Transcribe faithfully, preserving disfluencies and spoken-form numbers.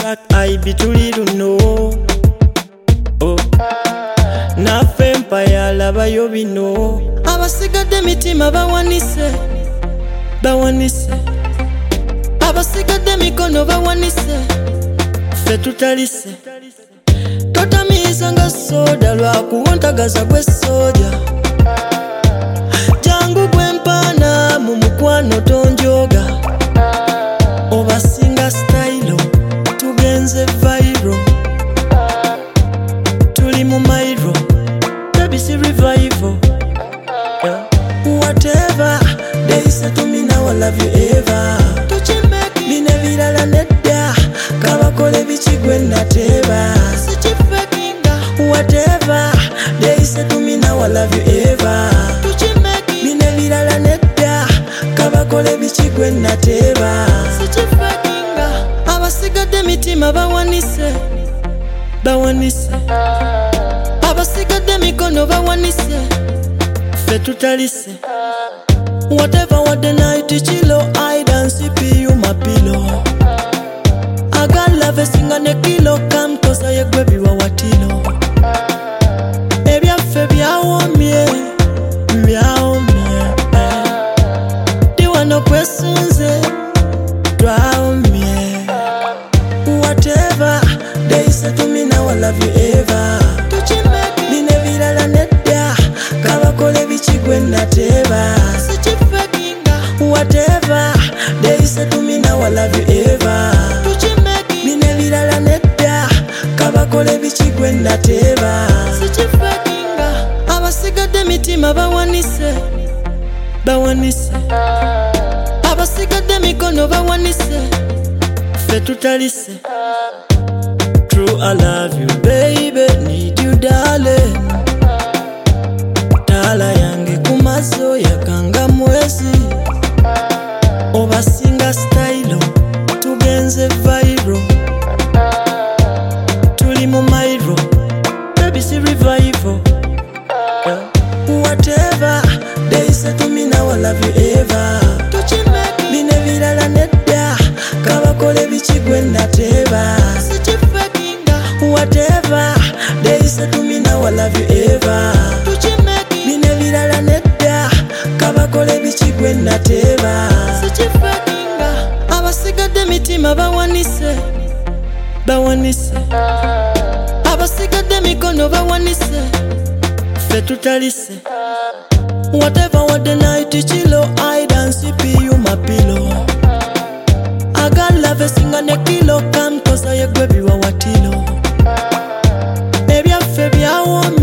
track I be tuli luno. Oh, naffe empaya labayo bino. Abasigadde mitima bawanise, bawanise. Abasigadde mikono bawanise, ffe tutalise. Totamiiza nga soda lwakuwontagaza gwe soja. Jangu gwe mpaana mu mukwano tonjoga. Obasinga style tugenze viral. Tuli mu mairo baby si revival. Yeah. Whatever they say to me now I love you ever. Tuchimeki bine virala nedda kabakole bichigwe nateba. Sichifekinga. Whatever they say to me now I love you ever. Tuchimeki bine virala nedda kabakole bichigwe nateba. Sichifekinga. Abasigadde mitima bawanise, bawanise. Abasigadde mikono bawanise, ffe tutalise. Whatever what the night chilo I dance P you my pillow. I got love a singa ne kilo come cause I gwe biwa watilo. Ebya ffe byawomye, byawomye. Diwa no kwesunze, twawomye. Whatever they say to me now I love you ever. Tuchimeki bine virala nedda kabakole bichigwe nateba. Whatever they say to me now I love you ever. Tuchimeki bine virala nedda kabakole bichigwe nateba. Sichifekinga. Abasigadde mitima bawanise, bawanise. Abasigadde mikono bawanise, ffe tutalise. True I love you baby, need you darling. Tala yange kumazo yakanga mwezi. Obasinga style tugenze viral. Tuli mu mairo baby si revival. Yeah. Whatever they say to me now I love you ever. Tuchimeki bine virala nedda kabakole bichigwe nateba. Sichifekinga. Whatever they say to me now I love you ever. Tuchimeki bine virala nedda kabakole bichigwe nateba. Sichifekinga. Abasigadde mitima bawanise, bawanise. Abasigadde mikono bawanise, ffe tutalise. Whatever what the night chilo I dance P you my pillow. I got love a singa ne kilo come cause I gwe biwa watilo. Ebya ffe byawomye.